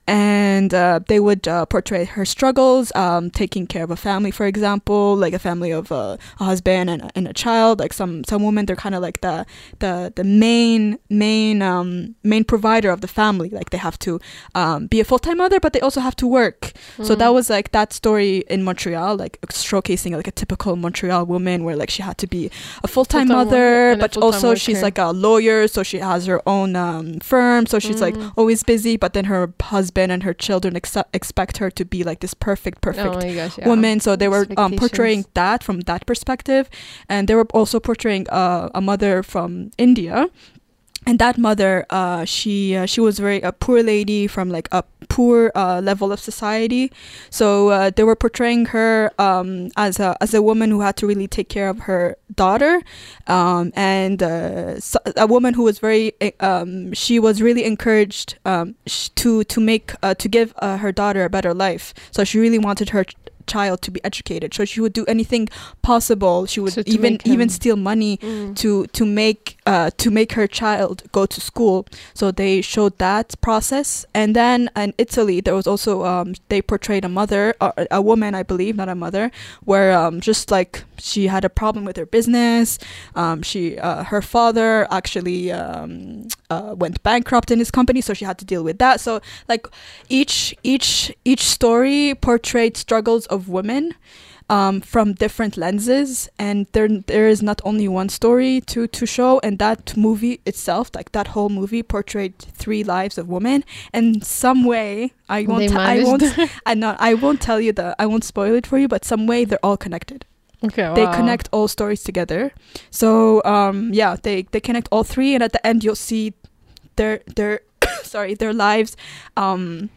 And uh, they would uh, portray her struggles, um, taking care of a family, for example, like a family of uh, a husband and a, and a child. Like some some women, they're kind of like the the the main main um, main provider of the family. Like they have to um, be a full time mother, but they also have to work. So Mm. that was like that story in Montreal, like showcasing like a typical Montreal woman, where like she had to be a full time Full-time mother, woman and a but full-time also she's worker. like a lawyer, so she has her own um, firm, so she's like Mm. always busy. But then her husband husband and her children ex- expect her to be like this perfect, perfect Oh my gosh, yeah. woman. So they were um, portraying Expectations. that from that perspective, and they were also portraying uh, a mother from India. And that mother, uh, she uh, she was very a poor lady from like a poor uh, level of society. So uh, they were portraying her um, as a as a woman who had to really take care of her daughter, um, and uh, so, a woman who was very um, she was really encouraged um, sh- to to make uh, to give uh, her daughter a better life. So she really wanted her ch- child to be educated, so she would do anything possible. She would So to even make him- even steal money Mm. to to make uh to make her child go to school. So they showed that process. And then in Italy there was also um they portrayed a mother, or a woman, I believe, not a mother, where um just like she had a problem with her business. Um she uh, her father actually um uh, went bankrupt in his company, so she had to deal with that. So like each each each story portrayed struggles of women um, from different lenses, and there there is not only one story to to show. And that movie itself, like that whole movie, portrayed three lives of women. And some way, I won't They t- I won't managed. I not I won't tell you the I won't spoil it for you, but some way they're all connected. Okay, They wow. connect all stories together. So um yeah, they they connect all three, and at the end you'll see their their sorry their lives um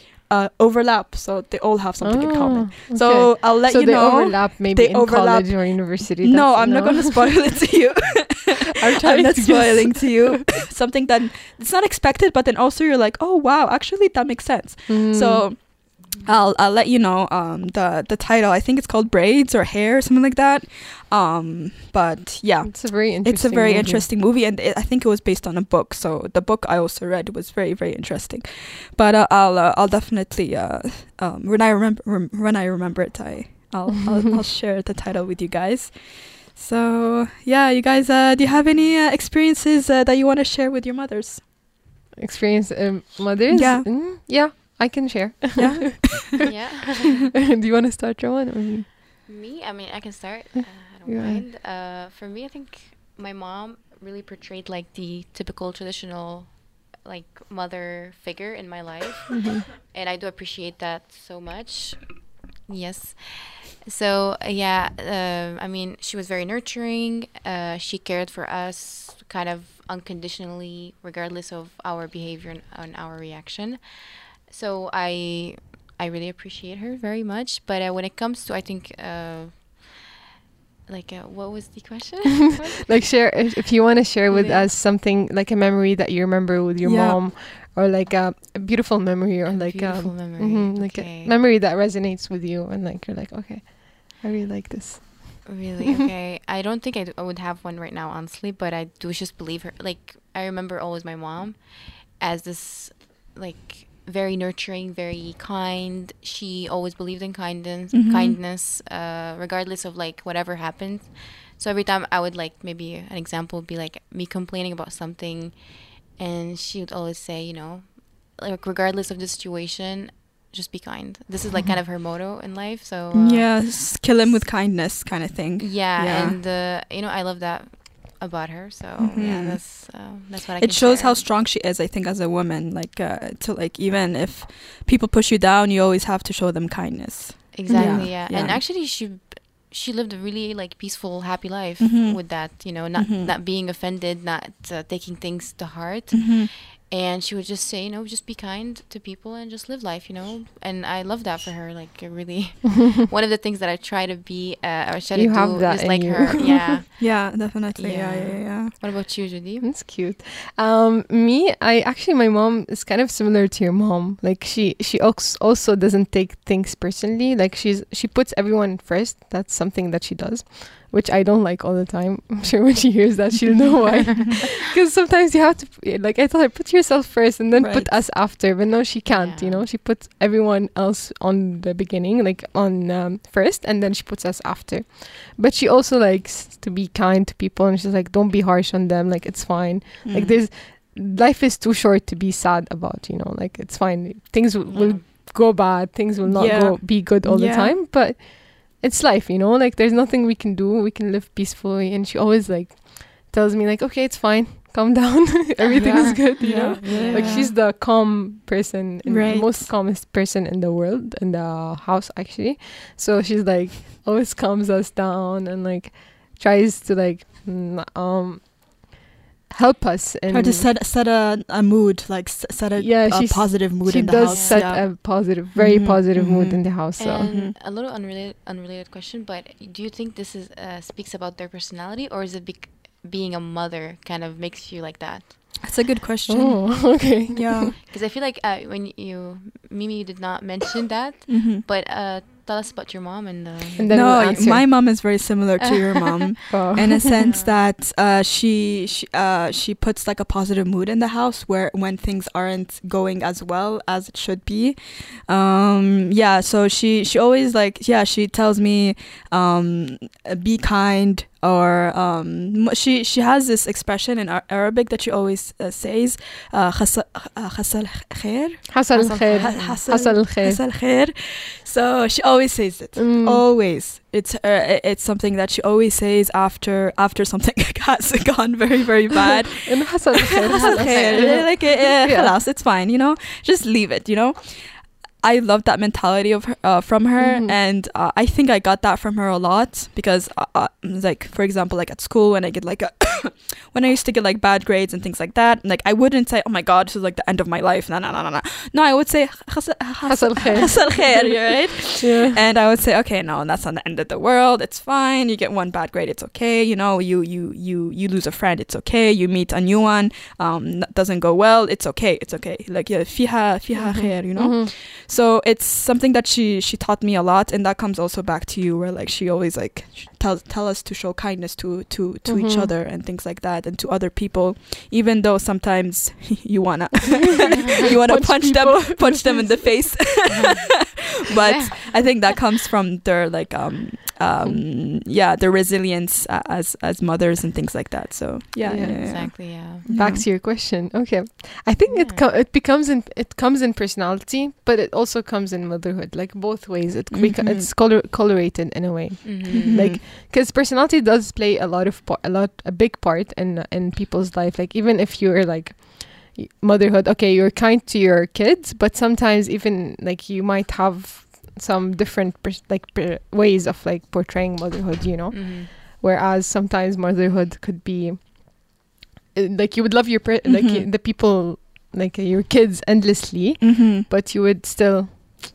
uh overlap, so they all have something in common. Oh, So okay. I'll let so you they know overlap maybe they in overlap. college or university. No, That's- I'm not going to spoil it to you. I'm I'm trying not to guess. spoiling to you something that it's not expected, but then also you're like, oh wow, actually that makes sense. Mm. So I'll I'll let you know um the the title. I think it's called Braids or Hair, something like that. Um, but yeah, It's a very it's a interesting very movie. interesting movie, and it, I think it was based on a book. So the book I also read was very very interesting. But uh, I'll uh, I'll definitely uh um when I remember rem- when I remember it, I I'll I'll, I'll share the title with you guys. So yeah, you guys, uh, do you have any uh, experiences uh, that you want to share with your mothers? Experience um, mothers? Yeah. Mm, yeah, I can share. Yeah. Yeah. Do you want to start, Joanne? Or me? Me, I mean, I can start. Uh, I don't Go ahead. mind. Uh, for me, I think my mom really portrayed like the typical traditional, like mother figure in my life, Mhm. and I do appreciate that so much. Yes. So uh, yeah, uh, I mean, she was very nurturing. Uh, she cared for us kind of unconditionally, regardless of our behavior and, and our reaction. So I I really appreciate her very much. But uh, when it comes to, I think, uh, like, uh, what was the question? Like share if, if you want to share with Yeah. us something like a memory that you remember with your Yeah. mom, or like a, a beautiful memory, or like beautiful um, memory, mhm, like okay. a memory that resonates with you, and like you're like, okay, I really like this. Really? Okay. I don't think I, d- I would have one right now, honestly, but I do just believe her. Like, I remember always my mom as this, like, very nurturing, very kind. She always believed in kindness, Mhm. kindness, uh, regardless of, like, whatever happened. So every time I would, like, maybe an example would be, like, me complaining about something, and she would always say, you know, like, regardless of the situation, just be kind. This is, like, kind of her motto in life, so... uh, Yeah, s- kill him with kindness, kind of thing. yeah, Yeah. and uh, you know, I love that about her. So yeah, Mhm. that's uh, that's what I. It can shows share. how strong she is, I think, as a woman. Like uh, to like even if people push you down, you always have to show them kindness. Exactly. Yeah, Yeah. And yeah. actually, she she lived a really like peaceful, happy life Mhm. with that. You know, not Mhm. not being offended, not uh, taking things to heart. Mhm. And she would just say, you know, just be kind to people and just live life, you know. And I love that for her. Like, it really, one of the things that I try to be uh, or try You to have do that is in like you. her. Yeah. Yeah, definitely. Yeah, yeah, yeah. yeah. What about you, Judy? That's cute. Um, me, I actually, my mom is kind of similar to your mom. Like she, she als- also doesn't take things personally. Like she's, she puts everyone first. That's something that she does, which I don't like all the time. I'm sure when she hears that, she'll know why. Because sometimes you have to, p- like I tell her, put yourself first and then put Right. us after. But no, she can't. You know, she puts everyone else on the beginning, like on um, first, and then she puts us after. But she also likes to be kind to people, and she's like, don't be harsh on them. Like it's fine. Like Mm. there's, life is too short to be sad about. You know, like it's fine. Things w- will go bad. Things will not Yeah. go be good all Yeah. the time. But it's life, you know. Like there's nothing we can do. We can live peacefully. And she always like tells me like, okay, it's fine. calm down. Everything Yeah. is good, you Yeah. know? Yeah. Like she's the calm person, in, Right. most calmest person in the world, in the house actually. So she's like always calms us down and like tries to like n- um help us and Try to set set a, a mood, like s- set a, yeah, a she's, positive mood she in the does house. set yeah. a positive, very Mhm, positive mood mhm. in the house. So And a little unrelated unrelated question, but do you think this is uh, speaks about their personality, or is it bec- being a mother kind of makes you like that? That's a good question. oh, okay. Yeah. Because I feel like uh, when you Mimi, you did not mention that, Mhm. but uh, tell us about your mom and. Uh, And then no, we'll y- answer. my mom is very similar to your mom Oh. in a sense that uh, she she, uh, she puts like a positive mood in the house where when things aren't going as well as it should be. Um, yeah, so she she always like yeah she tells me um, uh, be kind. Or um, m- she she has this expression in Ar- Arabic that she always uh, says, uh, "Khasa- uh, khasal khair." Hasal khair. Ha- Hasal khair. Hasal khair. So she always says it. Mm. Always. It's uh, i- it's something that she always says after after something has gone very very bad. إنه حصل خير. حصل خير. Like uh, uh, Yeah. خلاص, it's fine. You know, just leave it. You know. I love that mentality of her, uh, from her, Mhm. and uh, I think I got that from her a lot because, uh, uh, like for example, like at school when I get like a when I used to get like bad grades and things like that, like I wouldn't say, "Oh my God, this is like the end of my life." No, no, no, no, no. No, I would say, "حصل حصل خير." حصل خير," right? Yeah. And I would say, okay, no, that's not the end of the world. It's fine. You get one bad grade, it's okay. You know, you you you you lose a friend, it's okay. You meet a new one, um, that doesn't go well, it's okay, it's okay. Like yeah, fiha fiha khair, you know. Mhm. So it's something that she she taught me a lot, and that comes also back to you, where like she always like tell tell us to show kindness to to to each Mhm. other and things like that, and to other people, even though sometimes you wanna you wanna Punch punch, them people. punch them in the face. But I think that comes from their like um um yeah their resilience uh, as as mothers and things like that. So yeah, Yeah, yeah, yeah, yeah. Exactly. Yeah. Back Yeah. to your question. Okay, I think it co- it becomes in it comes in personality, but it also comes in motherhood. Like both ways, it beca- Mhm. it's color colorated in a way. Mhm. Like because personality does play a lot of pa- a lot a big part in in people's life. Like even if you're like y- motherhood, okay, you're kind to your kids, but sometimes even like you might have some different pers- like per- ways of like portraying motherhood. You know. Mhm. Whereas sometimes motherhood could be uh, like you would love your pre- like Mhm. y- the people like uh, your kids endlessly, Mhm. but you would still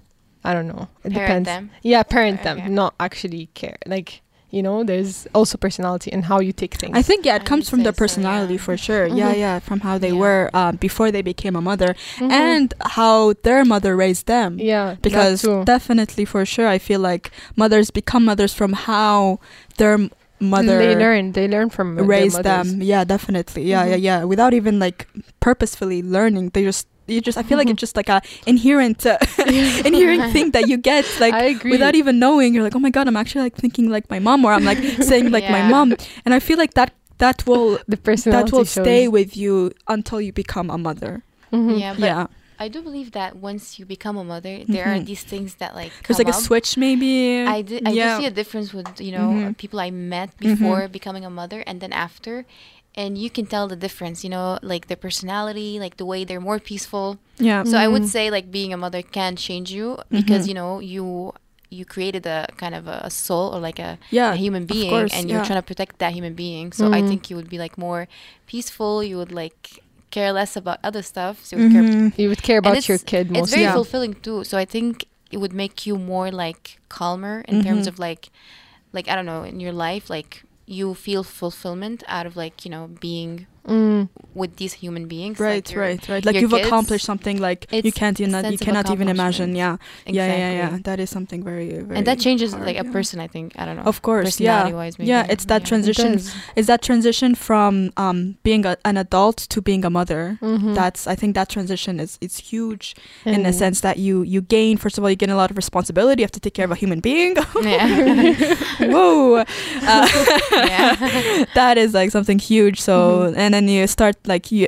I don't know. It Parent depends. them. Yeah, parent Okay. them, not actually care. Like you know, there's also personality in how you take things. I think yeah, it I comes would from say their so, personality yeah. for sure. Yeah, Mhm. yeah, from how they Yeah. were um, before they became a mother, Mhm. and how their mother raised them. yeah, Because that too. definitely for sure, I feel like mothers become mothers from how their m- mother they learn. They learn from their raised mothers. them. Yeah, definitely. Yeah, Mhm. yeah, yeah. Without even like purposefully learning, they just you just. I feel like Mhm. it's just like a inherent, uh, inherent thing that you get like I agree. without even knowing. You're like, oh my god, I'm actually like thinking like my mom, or I'm like saying like my Yeah. mom, and I feel like that that will the personality that will shows. stay with you until you become a mother. Mhm. Yeah, but yeah, I do believe that once you become a mother, there are Mhm. these things that like there's come like a up. switch maybe. I did. I yeah. do see a difference with you know Mhm. people I met Mhm. before becoming a mother and then after, and you can tell the difference. You know, like their personality, like the way they're more peaceful. yeah. So I would Mhm. say like being a mother can change you because Mhm. you know you you created a kind of a soul or like a, Yeah, a human of being course, and you're yeah. trying to protect that human being. So I Mhm. think you would be like more peaceful. You would like care less about other stuff. So you would care Mhm. You would care and about it's- your kid It's mostly. very Yeah. fulfilling too. So I think it would make you more like calmer in terms Mhm. of like, like I don't know, in your life, like you feel fulfillment out of like you know being Mm. with these human beings. Right, like your- right, right. Like your you've kids. accomplished something like you It's can't a even you sense of cannot even imagine. Yeah, accomplishment. yeah, yeah, yeah, Exactly. yeah. That is something very, very. And that changes hard, like a yeah. person. I think I don't know. Of course, yeah, personality-wise, maybe. yeah. It's that Yeah. transition. does. Is that transition from um being a, an adult to being a mother? Mhm. That's I think that transition is it's huge in the And- sense that you you gain first of all you gain a lot of responsibility. You have to take care of a human being. Yeah. Whoa, uh, Yeah. that is like something huge. So Mhm. and then you start like you you're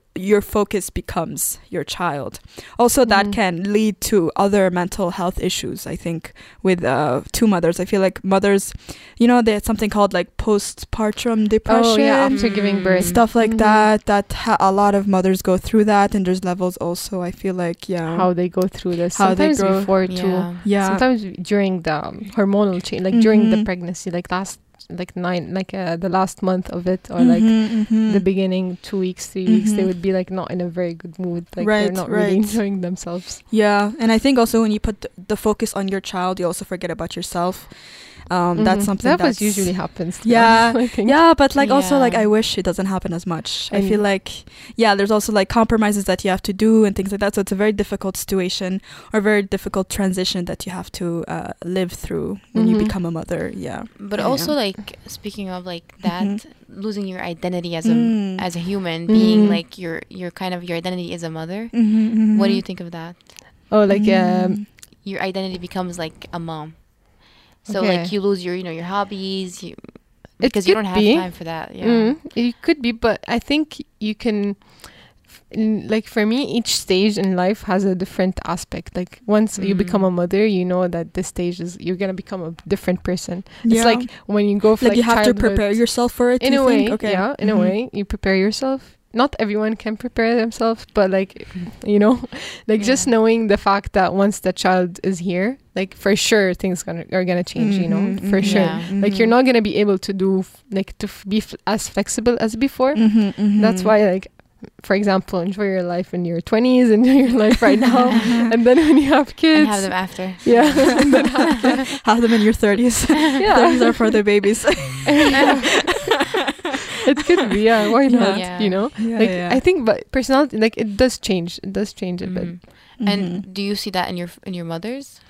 your focus becomes your child. Also, that Mhm. can lead to other mental health issues, I think, with uh, two mothers. I feel like mothers, you know, there's something called like postpartum depression. Oh yeah, after giving birth. Stuff like Mhm. that, that ha- a lot of mothers go through that, and there's levels also, I feel like, yeah. How they go through this. How they Sometimes grow- before Yeah. too. Yeah. Sometimes during the um, hormonal change, like during the Mhm. pregnancy, like last, like nine, like uh, the last month of it, or like Mhm, mhm. the beginning two weeks, three weeks, they Mhm. would be like not in a very good mood. Like Right, they're not really right. enjoying themselves. Yeah, and I think also when you put th- the focus on your child, you also forget about yourself. Um, That's Mhm. something that that's was usually happens. to Yeah, us, I think. yeah, but like also like Yeah. I wish it doesn't happen as much. I And- feel like yeah, there's also like compromises that you have to do and things like that. So it's a very difficult situation or very difficult transition that you have to uh, live through when you Mhm. become a mother. Yeah, But Yeah. also, like speaking of like that, Mhm. losing your identity as a Mm. as a human, being Mm. like your your kind of your identity as a mother. Mhm, What do mhm. you think of that? Oh, like um, Mm. Your identity becomes like a mom. So Okay. like you lose your you know your hobbies, you It because you could don't have be. time for that. Yeah. Mm, it could be, but I think you can, f- in- like for me, each stage in life has a different aspect. Like once you Mhm. become a mother, you know that this stage is you're gonna become a different person. Yeah. It's like when you go for like like, you have to childhood- prepare yourself for it. in you a way. think? Okay. Yeah, in Mhm. a way, you prepare yourself. Not everyone can prepare themselves, but like, you know, like just Yeah. knowing the fact that once the child is here, like for sure things gonna are gonna change. You know, Mhm, for mhm. sure. Yeah. Like you're Mhm. not gonna be able to do f- like to f- be f- as flexible as before. Mhm, mhm. That's why, like, for example, enjoy your life in your twenties, enjoy your life right now, and then when you have kids, And have them after. yeah, and then have them. have them in your thirties. Yeah. thirties are for the babies. It could be, yeah. Why not? Yeah. You know, Yeah, like yeah. I think, but personality, like it does change. It does change a bit. Mhm. Mhm. And do you see that in your in your mothers?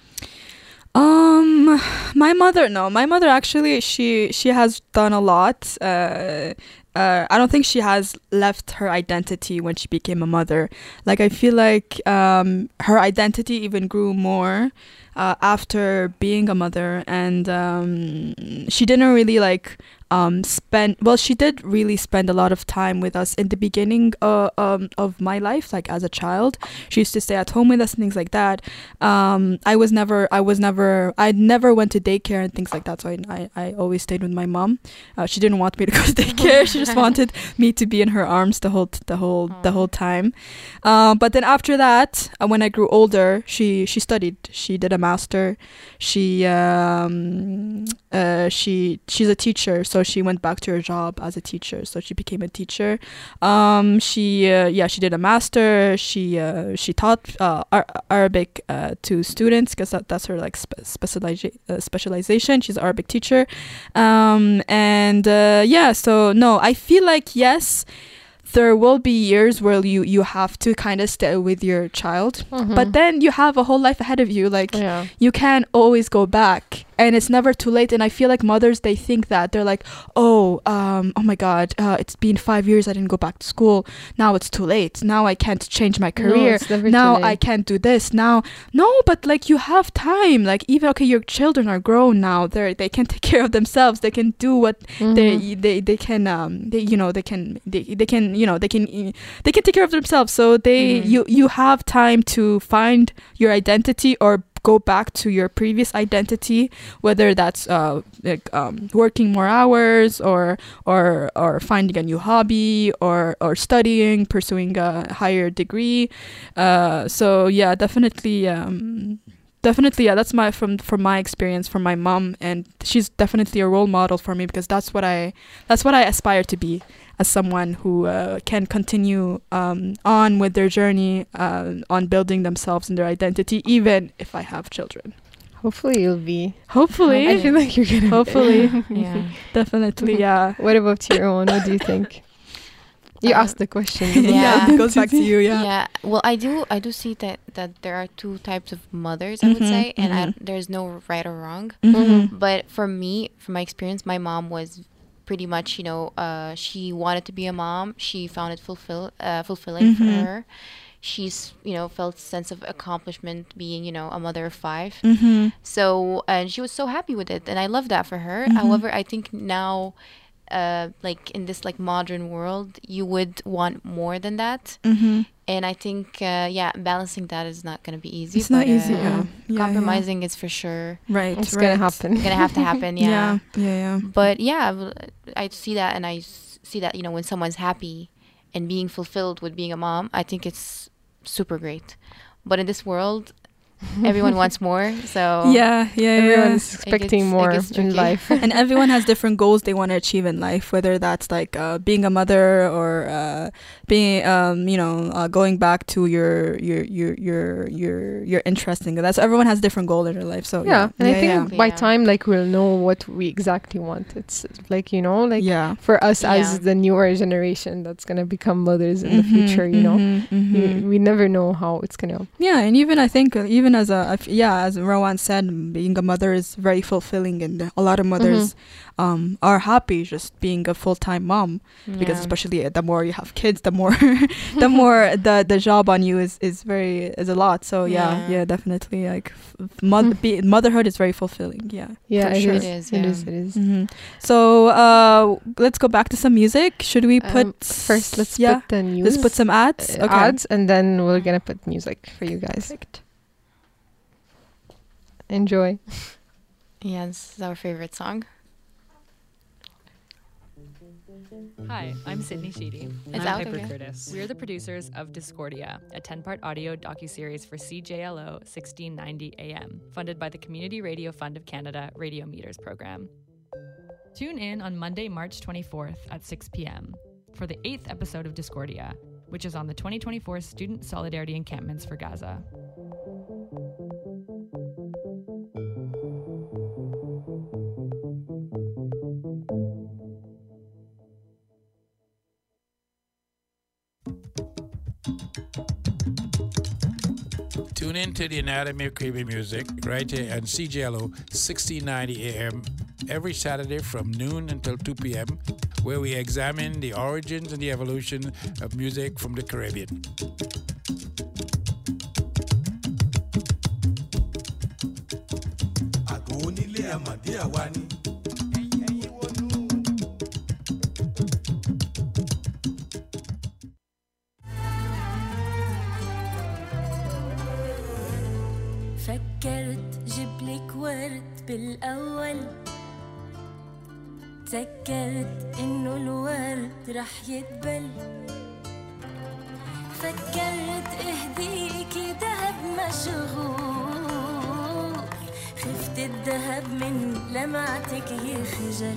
Um, my mother, no, my mother actually, she she has done a lot. Uh, uh, I don't think she has left her identity when she became a mother. Like I feel like um, her identity even grew more uh, after being a mother, and um, she didn't really like um spend well she did really spend a lot of time with us in the beginning uh, um, of my life, like as a child. She used to stay at home with us and things like that. um I was never I was never I never went to daycare and things like that, so I I, I always stayed with my mom. Uh, she didn't want me to go to daycare. She just wanted me to be in her arms the whole t- the whole the whole time. Um but then after that, uh, when I grew older, she she studied. She did a master. She um uh she she's a teacher, so she went back to her job as a teacher, so she became a teacher. Um she uh, yeah she did a master. She uh, she taught uh, Ar- Arabic uh, to students, because that, that's her like spe- specializa- uh, specialization. She's an Arabic teacher. Um and uh, yeah so no, I feel like yes, there will be years where you you have to kind of stay with your child, Mhm. but then you have a whole life ahead of you. Like Yeah. you can always go back, and it's never too late. And I feel like mothers, they think that they're like, oh um oh my god, uh, it's been five years I didn't go back to school, now it's too late, now I can't change my No, career, it's never now too I late. can't do this now. No, but like you have time. Like even okay, your children are grown now, they they can take care of themselves, they can do what Mhm. they they they can um they you know they can they, they can you know they can they can take care of themselves. So they Mhm. you you have time to find your identity or go back to your previous identity, whether that's uh like um working more hours or or or finding a new hobby or or studying, pursuing a higher degree. Uh so yeah, definitely um Definitely, yeah. That's my from from my experience from my mom, and she's definitely a role model for me, because that's what I that's what I aspire to be, as someone who uh, can continue um, on with their journey uh, on building themselves and their identity, even if I have children. Hopefully you'll be. Hopefully, I feel like you're gonna. hopefully, Yeah. definitely, yeah. What about your own? What do you think? You Uh, asked the question. Yeah, it goes back to you. Yeah. Yeah. Well, I do. I do see that that there are two types of mothers. I would Mhm, say, and I, mhm. there's no right or wrong. Mhm. But for me, from my experience, my mom was pretty much, you know, uh, she wanted to be a mom. She found it fulfill uh, fulfilling for Mhm. her. She's, you know, felt sense of accomplishment being, you know, a mother of five. Mhm. So, and she was so happy with it, and I love that for her. Mhm. However, I think now uh, like in this like modern world, you would want more than that. Mhm. And I think, uh, yeah, balancing that is not going to be easy. It's not but, easy, uh, yeah. Yeah, compromising is for sure. Right. It's right. gonna happen. Gonna have to happen. Yeah. Yeah. Yeah. Yeah. But yeah, w- I see that, and I s- see that, you know, when someone's happy and being fulfilled with being a mom, I think it's super great. But in this world, everyone wants more. So Yeah, yeah, Everyone yeah. is expecting it more gets in tricky. life. And everyone has different goals they want to achieve in life, whether that's like uh, being a mother or uh, being, um, you know, uh, going back to your your your your your your interest in that's everyone has different goals in their life. So yeah, yeah, and I yeah, think yeah. by Yeah. time like we'll know what we exactly want. It's like, you know, like yeah. for us Yeah. as the newer generation that's gonna become mothers in the Mhm, future, you know. mhm, mhm. You, we never know how it's gonna. Yeah, and even I think uh, even as a if- yeah, as Rowan said, being a mother is very fulfilling, and a lot of mothers um, are happy just being a full time mom because Yeah. especially uh, the more you have kids, the more the more the the job on you is is very is a lot. So yeah, Yeah. yeah, definitely like f- f- mo- be, motherhood is very fulfilling. Yeah, Yeah, for it sure. is. It is, It yeah. is. It is. hmm So uh, let's go back to some music. Should we put Um, first, let's yeah? put the news. Let's put some ads. uh, Okay. ads, and then we're gonna put music for you guys. Perfect. Enjoy. Yeah, this is our favorite song. Hi, I'm Sydney Sheedy. And It's I'm out Piper again. Curtis. We're the producers of Discordia, a ten-part audio docuseries for C J L O sixteen ninety A M, funded by the Community Radio Fund of Canada Radio Meters program. Tune in on Monday, March twenty-fourth at six p.m. for the eighth episode of Discordia, which is on the twenty twenty-four Student Solidarity Encampments for Gaza. Tune in to the Anatomy of Creepy Music right here on C J L O sixteen ninety A M every Saturday from noon until two p.m., where we examine the origins and the evolution of music from the Caribbean. فكرت جبلك ورد بالأول، تذكرت إنه الورد رح يدبل، فكرت اهديكي دهب مشغول، خفت الدهب من لمعتك يخجل.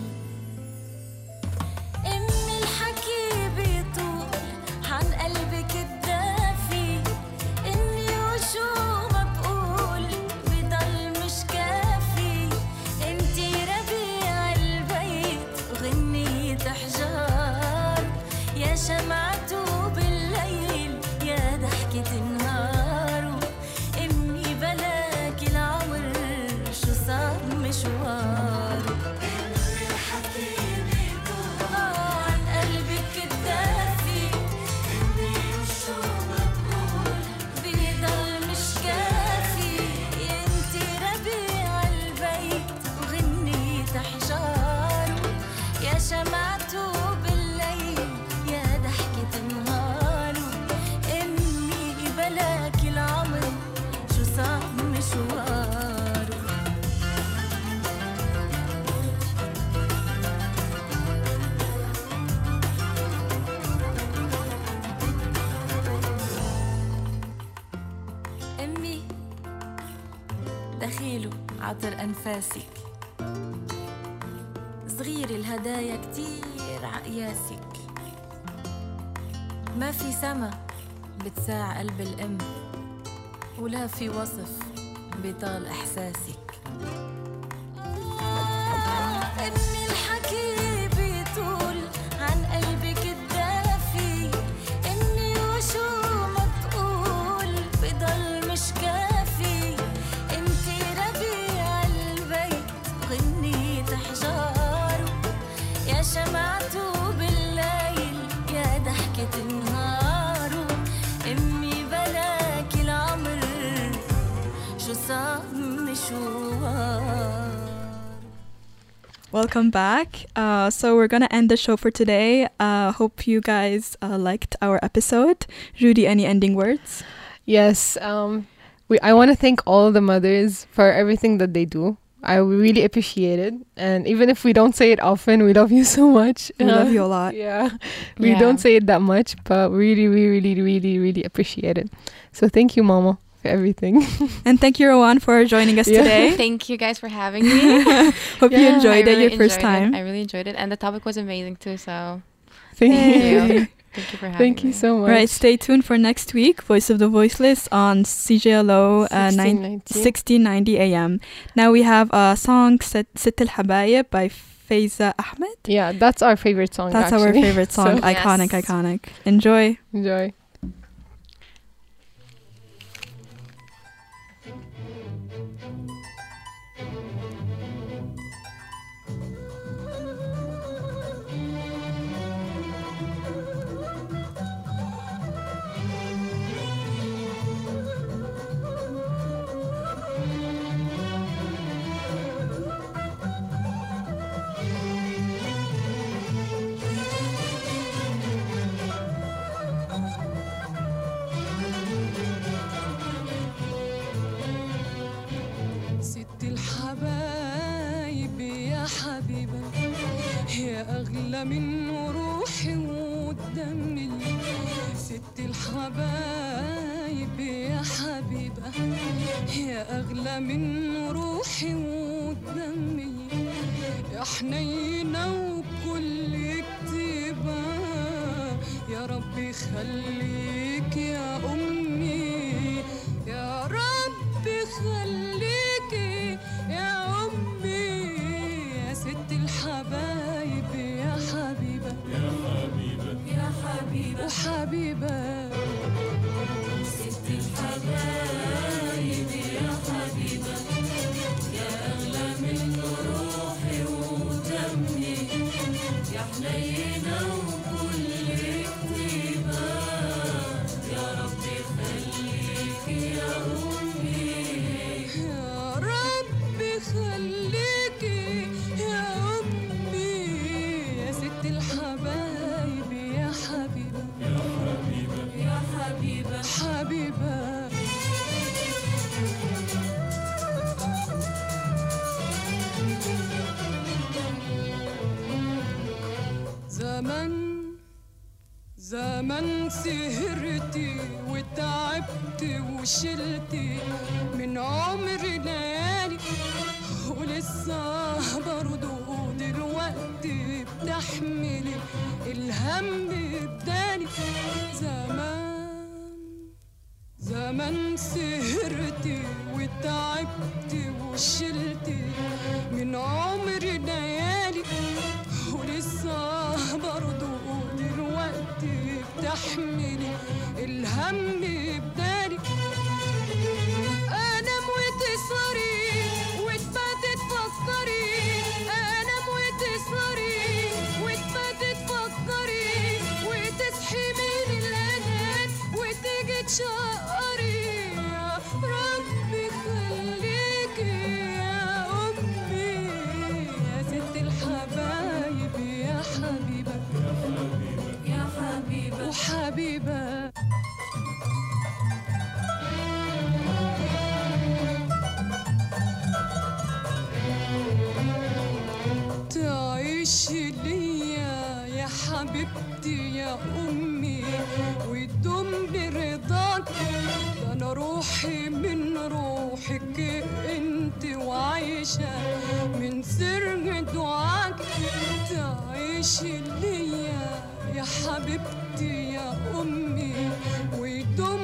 أمي الحكي بيطول عن قلبك الدافي، إني وشو ما بقول بضل مش كافي، انتي ربيع البيت وغنية أحجار، يا شمعته بالليل يا ضحكة النهار، أمي بلاك العمر شو صار مشوار. أمي الحكي بيطول عن قلبك الدافي، إني وشو ما بقول بضل مش كافي، انتي ربيع البيت وغنية أحجار، يا شمعته بالليل يا ضحكة النهار، أمي بلاك العمر شو صار مشوار. أمي دخيله عطر أنفاسك، صغير الهدايا كتير عقياسك، ما في سما بتساع قلب الأم، ولا في وصف بطال إحساسك. أمي الحكي بيطول عن قلبك الدافي، إني وشو ما بقول بضل مش كافي، انتي ربيع البيت غنية أحجار، يا شمعته بالليل يا ضحكة النهار، أمي بلاك العمر شو صار مشوار. Welcome back. Uh, so we're gonna end the show for today. Uh, hope you guys uh, liked our episode. Rudy, any ending words? Yes. Um, we. I want to thank all the mothers for everything that they do. I really appreciate it. And even if we don't say it often, we love you so much. We love you a lot. Yeah. We Yeah. don't say it that much, but we really, we really, really, really appreciate it. So thank you, Mama, for everything. And thank you, Rowan, for joining us Yeah. today. Thank you guys for having me. Hope you Yeah. enjoyed I it really your first enjoyed it. time. I really enjoyed it. And the topic was amazing too, so Thank Yay. you. thank you for having Thank me. you so much. Right, stay tuned for next week, Voice of the Voiceless on C J L O uh, nine- sixteen ninety A M. Now we have a song, Sit Sit Al Habayib by Faiza Ahmed. Yeah, that's our favorite song. That's actually. our favorite song. So, Iconic, Yes. iconic. Enjoy. enjoy. ست الحبايب يا حبيبة يا أغلى من روحي ودمي ست الحبايب يا حبيبة يا أغلى من روحي ودمي يا حنينة وكل كتيبة يا ربي خليك يا أمي يا ربي خليكي يا أمي يا ست الحبايب يا حبيبة يا حبيبة يا حبيبة وحبيبة ست الحبايب يا حبيبة يا أغلى من روحي ودمي يا حنينة وكل كتيبة يا ربي خليكي يا أمي يا ربي خليكي يا أمي يا ست الحبايب يا حبيبة يا حبيبة يا حبيبة حبيبة زمن زمن سهرتي وتعبتي وشلتي من عمري ليالي ولسه برضو دلوقتي بتحملي الهم بداني زمان زمان سهرتي وتعبتي وشلتي من عمري ليالي ولسه برضو دلوقتي بتحملي الهم بداني انام وتسهري وتباتي تفكري انام وتسهري وتباتي تفكري وتصحي من الانام وتيجي تشقري يا ربي خليكي يا امي يا ست الحبايب يا حبيبه يا حبيبه وحبيبه تعيشي ليا يا حبيبتي يا أمي وتدوم برضاك ده أنا روحي من روحك أنت وعايشة من سر دعاك تعيشي ليا يا حبيبتي يا أمي وتدوم